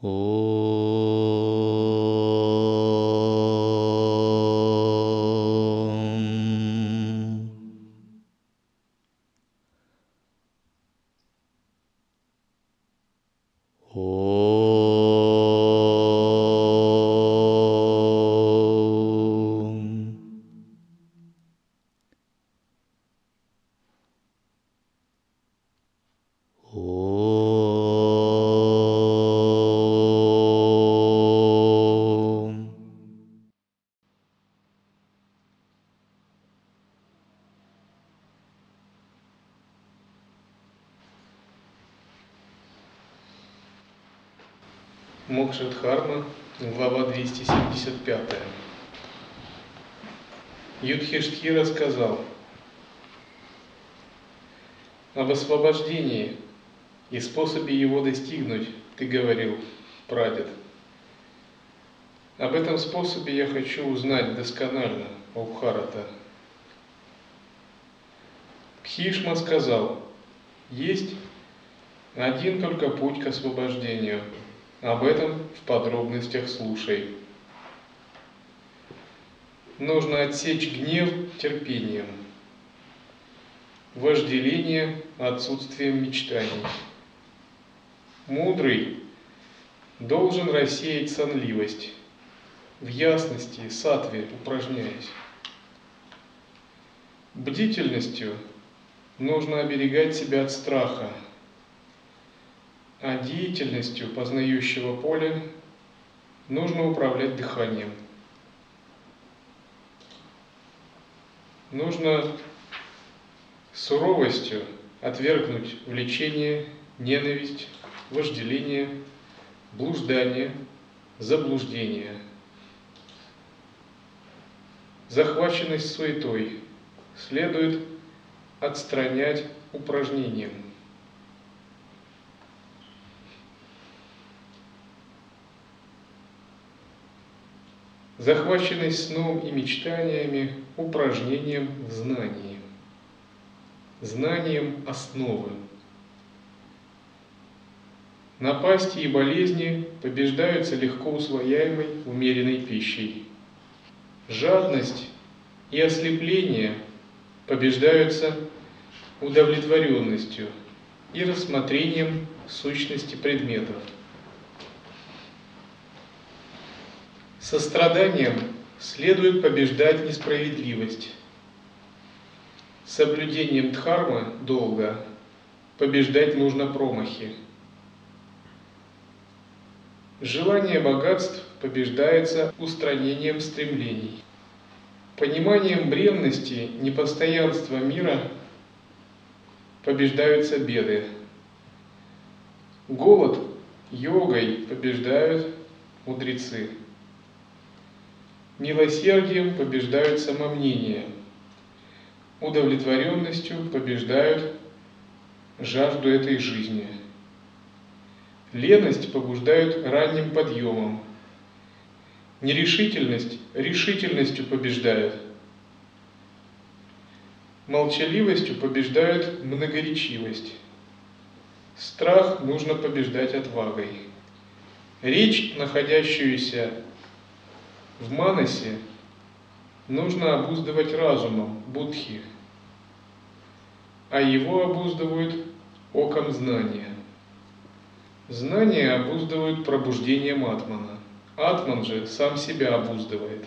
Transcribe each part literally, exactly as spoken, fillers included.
Мокша-дхарма, глава двести семьдесят пять. Юдхиштхира сказал: об освобождении и способе его достигнуть ты говорил, прадед. Об этом способе я хочу узнать досконально, о Бхарата. Бхишма сказал: есть один только путь к освобождению. Об этом в подробностях слушай. Нужно отсечь гнев терпением, вожделение отсутствием мечтаний. Мудрый должен рассеять сонливость, в ясности, саттве упражняясь. Бдительностью нужно оберегать себя от страха, а деятельностью познающего поля нужно управлять дыханием. Нужно суровостью отвергнуть влечение, ненависть, вожделение, блуждание, заблуждение. Захваченность суетой следует отстранять упражнением. Захваченность сном и мечтаниями упражнением в знании, знанием основы. Напасти и болезни побеждаются легко усвояемой умеренной пищей. Жадность и ослепление побеждаются удовлетворенностью и рассмотрением сущности предметов. Состраданием следует побеждать несправедливость. Соблюдением дхармы долга побеждать нужно промахи. Желание богатств побеждается устранением стремлений. Пониманием бренности, непостоянства мира побеждаются беды. Голод йогой побеждают мудрецы. Милосердием побеждают самомнение. Удовлетворенностью побеждают жажду этой жизни. Леность побуждают ранним подъемом. Нерешительность решительностью побеждают. Молчаливостью побеждают многоречивость. Страх нужно побеждать отвагой. Речь, находящуюся в манасе, нужно обуздывать разумом, будхи, а его обуздывают оком знания. Знания обуздывают пробуждением атмана. Атман же сам себя обуздывает.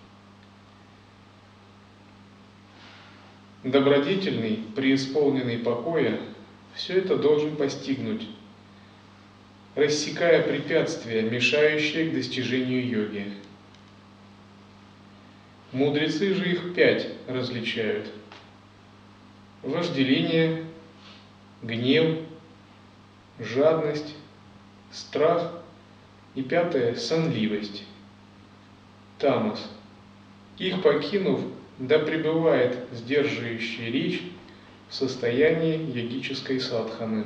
Добродетельный, преисполненный покоя, все это должен постигнуть, рассекая препятствия, мешающие к достижению йоги. Мудрецы же их пять различают: вожделение, гнев, жадность, страх и пятое – сонливость, тамас. Их покинув, да пребывает сдерживающая речь в состоянии йогической садханы.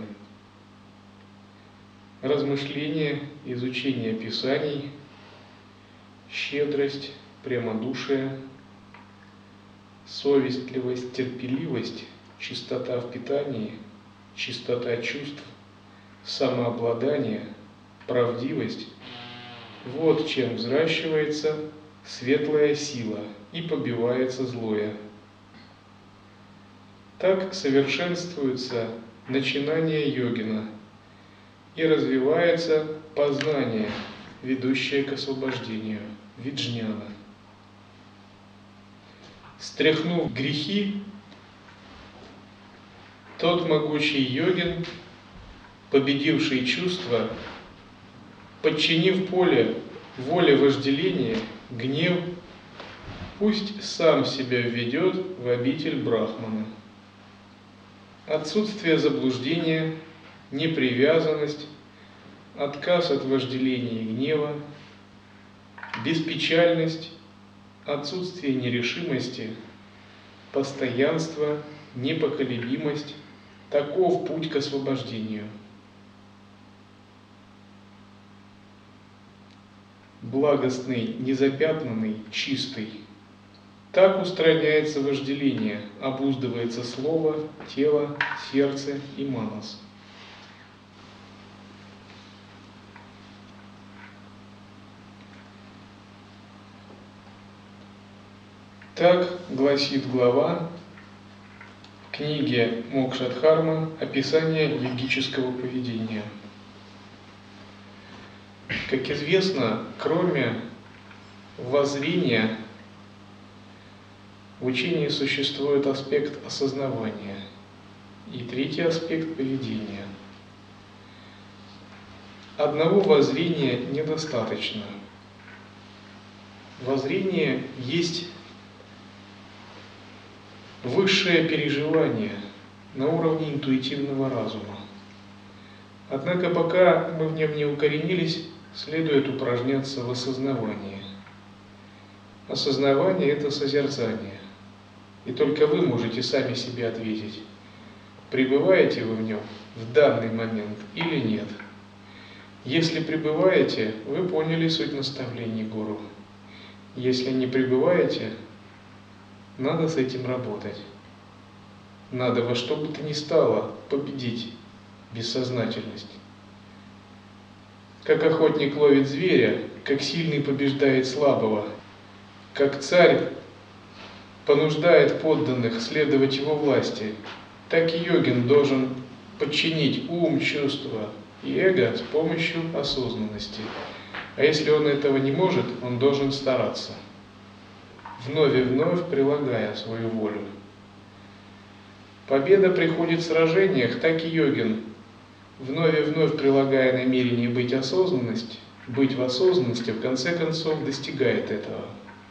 Размышление, изучение писаний, щедрость, прямодушие, совестливость, терпеливость, чистота в питании, чистота чувств, самообладание, правдивость – вот чем взращивается светлая сила и побивается злое. Так совершенствуется начинание йогина и развивается познание, ведущее к освобождению, виджняна. Стряхнув грехи, тот могучий йогин, победивший чувства, подчинив поле воле вожделения, гнев, пусть сам себя введет в обитель Брахмана. Отсутствие заблуждения, непривязанность, отказ от вожделения и гнева, беспечальность, отсутствие нерешимости, постоянство, непоколебимость – таков путь к освобождению. Благостный, незапятнанный, чистый. Так устраняется вожделение, обуздывается слово, тело, сердце и манас. Так гласит глава в книге Мокша-дхарма «Описание йогического поведения». Как известно, кроме воззрения, в учении существует аспект осознавания и третий аспект поведения. Одного воззрения недостаточно. Воззрение есть высшее переживание на уровне интуитивного разума. Однако пока мы в нем не укоренились, следует упражняться в осознавании. Осознавание – это созерцание. И только вы можете сами себе ответить, пребываете вы в нем в данный момент или нет. Если пребываете, вы поняли суть наставлений гуру. Если не пребываете, надо с этим работать. Надо во что бы то ни стало победить бессознательность. Как охотник ловит зверя, как сильный побеждает слабого, как царь понуждает подданных следовать его власти, так и йогин должен подчинить ум, чувства и эго с помощью осознанности. А если он этого не может, он должен стараться, вновь и вновь прилагая свою волю. Победа приходит в сражениях, так и йогин, вновь и вновь прилагая намерение быть осознанность, быть в осознанности, в конце концов достигает этого.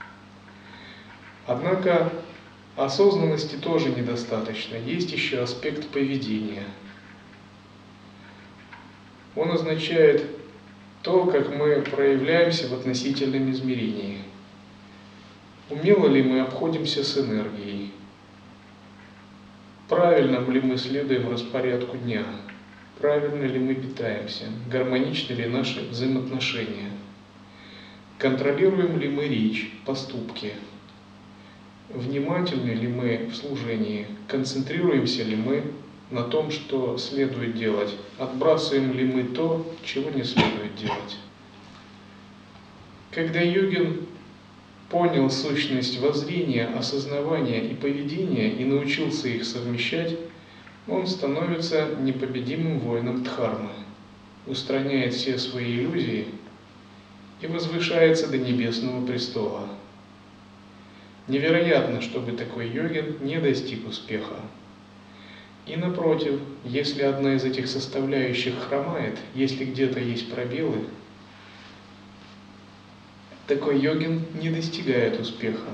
Однако осознанности тоже недостаточно, есть еще аспект поведения. Он означает то, как мы проявляемся в относительном измерении. Умело ли мы обходимся с энергией? Правильно ли мы следуем распорядку дня? Правильно ли мы питаемся? Гармоничны ли наши взаимоотношения? Контролируем ли мы речь, поступки? Внимательны ли мы в служении? Концентрируемся ли мы на том, что следует делать? Отбрасываем ли мы то, чего не следует делать? Когда йогин понял сущность воззрения, осознавания и поведения и научился их совмещать, он становится непобедимым воином дхармы, устраняет все свои иллюзии и возвышается до небесного престола. Невероятно, чтобы такой йогин не достиг успеха. И напротив, если одна из этих составляющих хромает, если где-то есть пробелы, такой йогин не достигает успеха.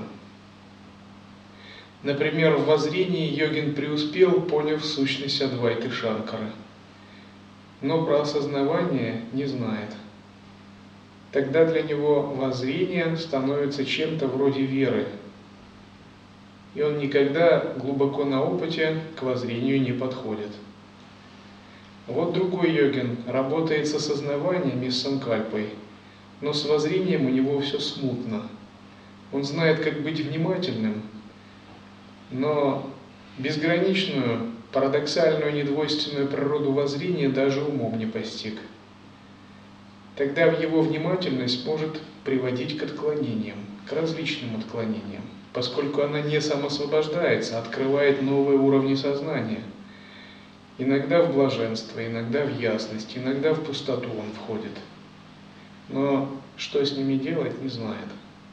Например, в воззрении йогин преуспел, поняв сущность Адвайты Шанкары, но про осознавание не знает. Тогда для него воззрение становится чем-то вроде веры, и он никогда глубоко на опыте к воззрению не подходит. Вот другой йогин работает с осознаванием и с санкальпой, но с воззрением у него все смутно. Он знает, как быть внимательным, но безграничную, парадоксальную, недвойственную природу воззрения даже умом не постиг. тогда в его внимательность может приводить к отклонениям, к различным отклонениям, поскольку она не самосвобождается, открывает новые уровни сознания. Иногда в блаженство, иногда в ясность, иногда в пустоту он входит. Но что с ними делать, не знает.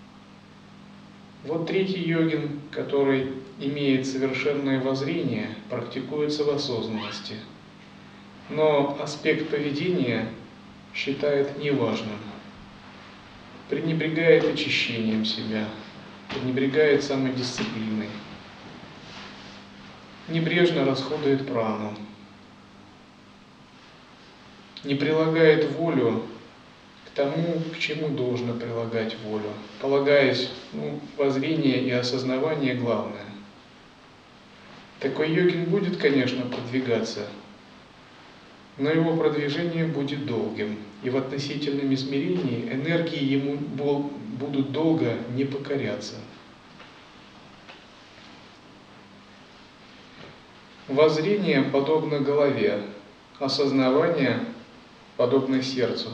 Вот третий йогин, который имеет совершенное воззрение, практикуется в осознанности, но аспект поведения считает неважным, пренебрегает очищением себя, пренебрегает самодисциплиной, небрежно расходует прану, не прилагает волю к тому, к чему должно прилагать волю, полагаясь, ну, воззрение и осознавание главное. Такой йогин будет, конечно, продвигаться, но его продвижение будет долгим, и в относительном измерении энергии ему будут долго не покоряться. Воззрение подобно голове, осознавание подобно сердцу,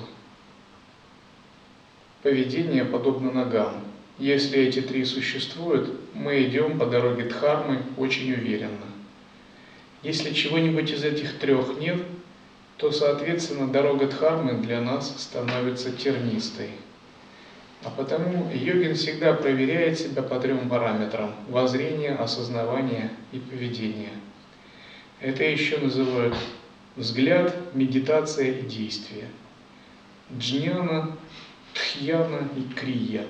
поведение подобно ногам. Если эти три существуют, мы идем по дороге Дхармы очень уверенно. Если чего-нибудь из этих трех нет, то, соответственно, дорога Дхармы для нас становится тернистой. А потому йогин всегда проверяет себя по трем параметрам – воззрение, осознавание и поведение. Это еще называют взгляд, медитация и действие. Джняна, Дхьяна и Крия.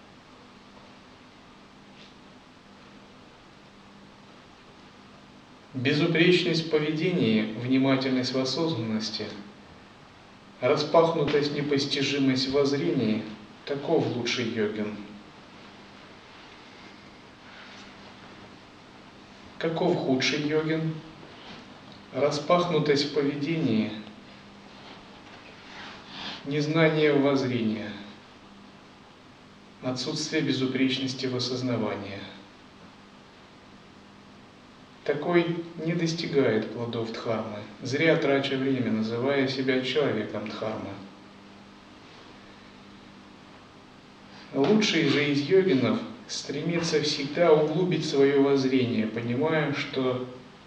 Безупречность в поведении, внимательность в осознанности, распахнутость, непостижимость в воззрении – таков лучший йогин. Каков худший йогин? Распахнутость в поведении, незнание воззрения, отсутствие безупречности в осознавании. Такой не достигает плодов Дхармы, зря трача время, называя себя человеком Дхармы. Лучший же из йогинов стремится всегда углубить свое воззрение, понимая, что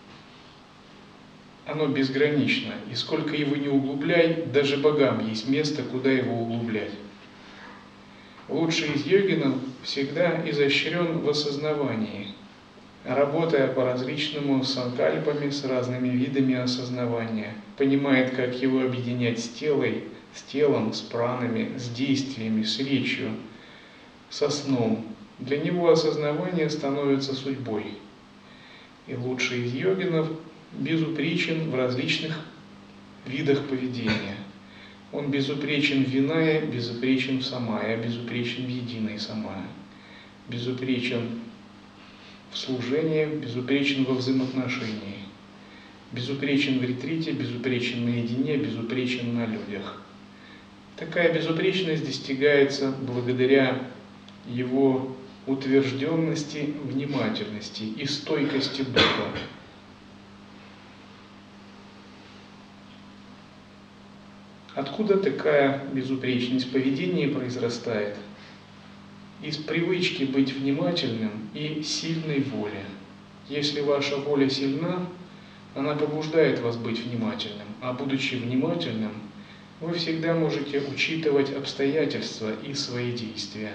оно безгранично, и сколько его не углубляй, даже богам есть место, куда его углублять. Лучший из йогинов всегда изощрен в осознавании, работая по различному санкальпами с разными видами осознавания, понимает, как его объединять с телом, с телом, с пранами, с действиями, с речью, со сном. Для него осознавание становится судьбой. И лучший из йогинов безупречен в различных видах поведения. Он безупречен в винае, безупречен в самая, безупречен в единой самая, безупречен в служении, безупречен во взаимоотношении, безупречен в ретрите, безупречен наедине, безупречен на людях. Такая безупречность достигается благодаря его утвержденности, внимательности и стойкости духа. Откуда такая безупречность поведения произрастает? Из привычки быть внимательным и сильной воли. Если ваша воля сильна, она побуждает вас быть внимательным, а будучи внимательным, вы всегда можете учитывать обстоятельства и свои действия.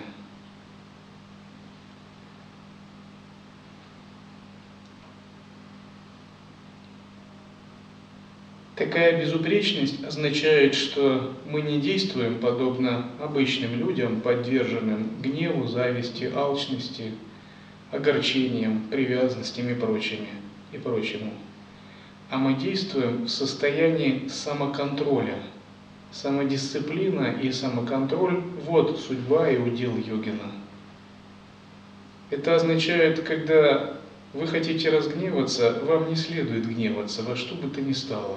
Такая безупречность означает, что мы не действуем подобно обычным людям, подверженным гневу, зависти, алчности, огорчениям, привязанностям и прочими, и прочему. А мы действуем в состоянии самоконтроля. Самодисциплина и самоконтроль – вот судьба и удел йогина. Это означает, когда вы хотите разгневаться, вам не следует гневаться во что бы то ни стало.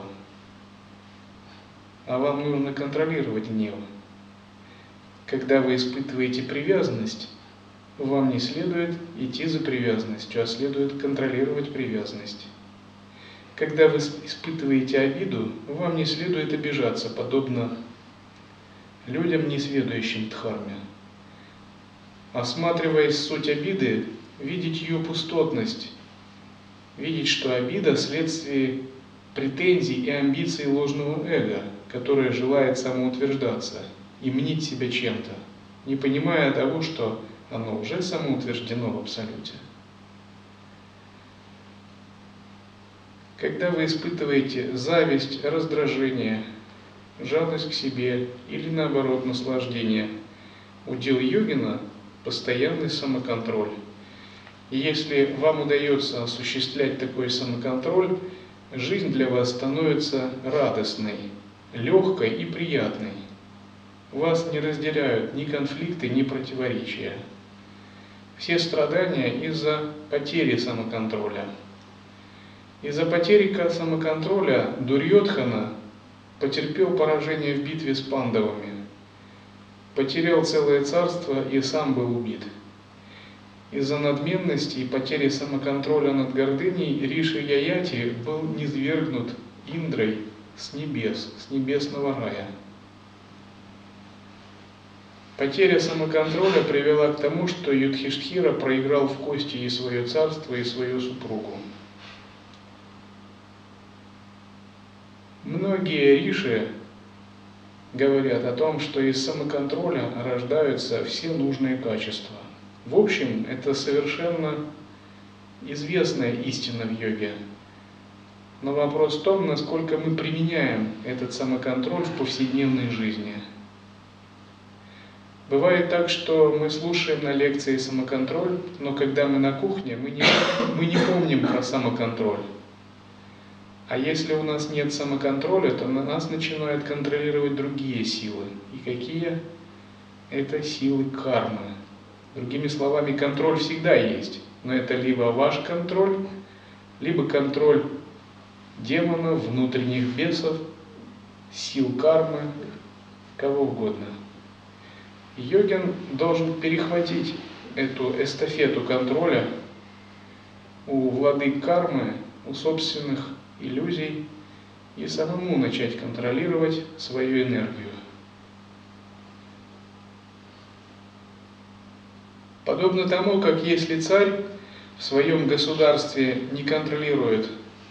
А вам нужно контролировать гнев. Когда вы испытываете привязанность, вам не следует идти за привязанностью, а следует контролировать привязанность. Когда вы испытываете обиду, вам не следует обижаться, подобно людям, несведущим дхарме. Осматриваясь суть обиды, видеть ее пустотность, видеть, что обида – следствие претензий и амбиций ложного эго, которое желает самоутверждаться и мнить себя чем-то, не понимая того, что оно уже самоутверждено в Абсолюте. Когда вы испытываете зависть, раздражение, жадность к себе или наоборот наслаждение, удел йогина – постоянный самоконтроль. И если вам удается осуществлять такой самоконтроль, жизнь для вас становится радостной, легкой и приятной. Вас не разделяют ни конфликты, ни противоречия. Все страдания из-за потери самоконтроля. Из-за потери самоконтроля Дурьодхана потерпел поражение в битве с пандавами, потерял целое царство и сам был убит. Из-за надменности и потери самоконтроля над гордыней Риши Яяти был низвергнут Индрой с небес, с небесного рая. Потеря самоконтроля привела к тому, что Юдхиштхира проиграл в кости и свое царство, и свою супругу. Многие риши говорят о том, что из самоконтроля рождаются все нужные качества. В общем, это совершенно известная истина в йоге. Но вопрос в том, насколько мы применяем этот самоконтроль в повседневной жизни. Бывает так, что мы слушаем на лекции самоконтроль, но когда мы на кухне, мы не, мы не помним про самоконтроль. А если у нас нет самоконтроля, то на нас начинают контролировать другие силы. И какие? Это силы кармы. Другими словами, контроль всегда есть. Но это либо ваш контроль, либо контроль демонов, внутренних бесов, сил кармы, кого угодно. Йогин должен перехватить эту эстафету контроля у владык кармы, у собственных иллюзий и самому начать контролировать свою энергию. Подобно тому, как если царь в своем государстве не контролирует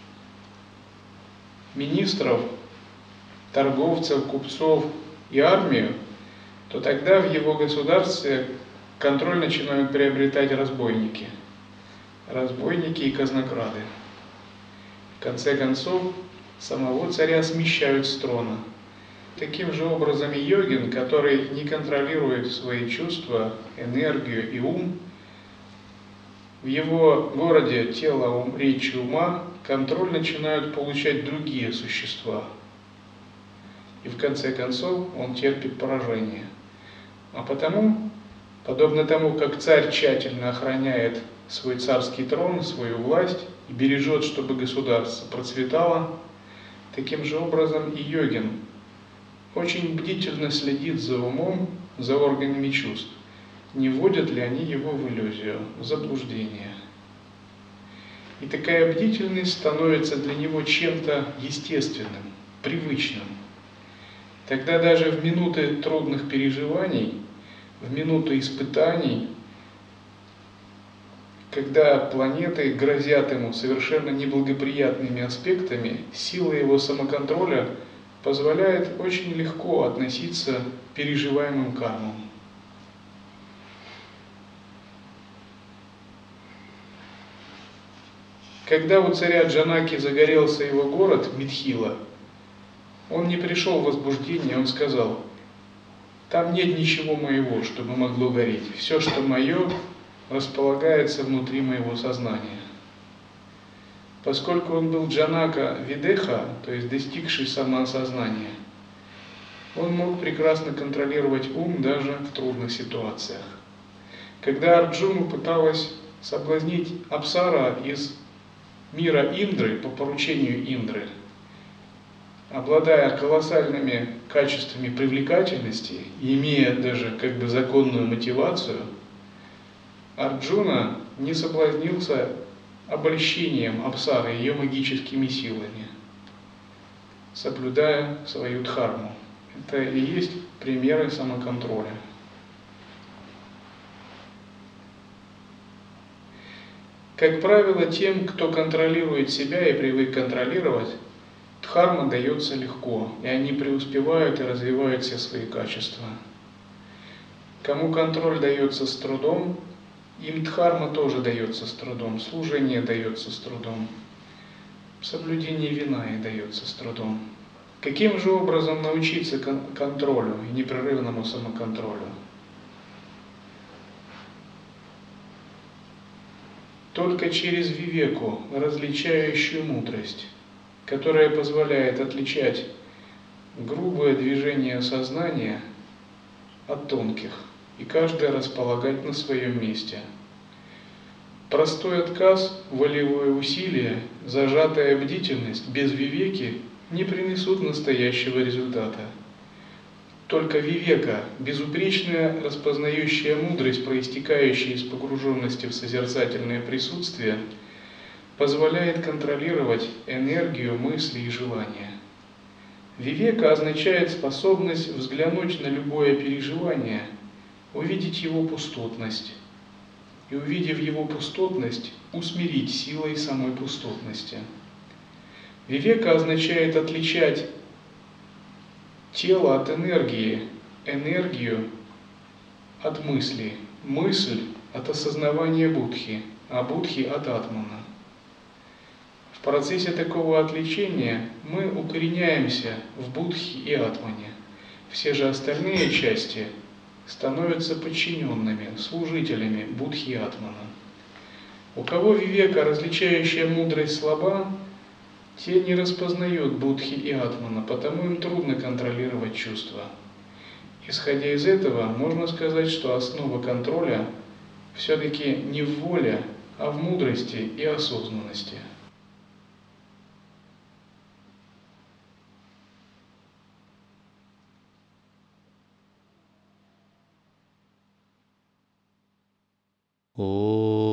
министров, торговцев, купцов и армию, то тогда в его государстве контроль начинают приобретать разбойники, разбойники и казнокрады. В конце концов, самого царя смещают с трона. Таким же образом и йогин, который не контролирует свои чувства, энергию и ум, в его городе тело, ум, речь и ума контроль начинают получать другие существа. И в конце концов он терпит поражение. А потому, подобно тому, как царь тщательно охраняет свой царский трон, свою власть и бережет, чтобы государство процветало, таким же образом и йогин очень бдительно следит за умом, за органами чувств, не вводят ли они его в иллюзию, в заблуждение. И такая бдительность становится для него чем-то естественным, привычным. Тогда даже в минуты трудных переживаний, в минуты испытаний, когда планеты грозят ему совершенно неблагоприятными аспектами, сила его самоконтроля позволяет очень легко относиться к переживаемым кармам. Когда у царя Джанаки загорелся его город, Митхила, он не пришел в возбуждение, он сказал: там нет ничего моего, чтобы могло гореть. Все, что мое, располагается внутри моего сознания. Поскольку он был Джанака Видеха, то есть достигший самоосознания, он мог прекрасно контролировать ум даже в трудных ситуациях. Когда Арджуну пыталась соблазнить Апсара из мира Индры по поручению Индры, обладая колоссальными качествами привлекательности и имея даже как бы законную мотивацию, Арджуна не соблазнился обольщением Апсары ее магическими силами, соблюдая свою дхарму. Это и есть примеры самоконтроля. Как правило, тем, кто контролирует себя и привык контролировать, дхарма дается легко, и они преуспевают и развивают все свои качества. Кому контроль дается с трудом, им дхарма тоже дается с трудом, служение дается с трудом, соблюдение виная дается с трудом. Каким же образом научиться кон- контролю и непрерывному самоконтролю? Только через вивеку, различающую мудрость, которая позволяет отличать грубое движение сознания от тонких, и каждое располагать на своем месте. Простой отказ, волевое усилие, зажатая бдительность без вивеки не принесут настоящего результата. Только вивека, безупречная распознающая мудрость, проистекающая из погруженности в созерцательное присутствие, позволяет контролировать энергию, мысли и желания. Вивека означает способность взглянуть на любое переживание, увидеть его пустотность, и, увидев его пустотность, усмирить силой самой пустотности. Вивека означает отличать тело от энергии, энергию от мысли, мысль от осознавания будхи, а будхи от атмана. В процессе такого отличения мы укореняемся в будхи и атмане. Все же остальные части становятся подчиненными, служителями будхи и атмана. У кого вивека, различающая мудрость, слаба, те не распознают будхи и атмана, потому им трудно контролировать чувства. Исходя из этого, можно сказать, что основа контроля все-таки не в воле, а в мудрости и осознанности. О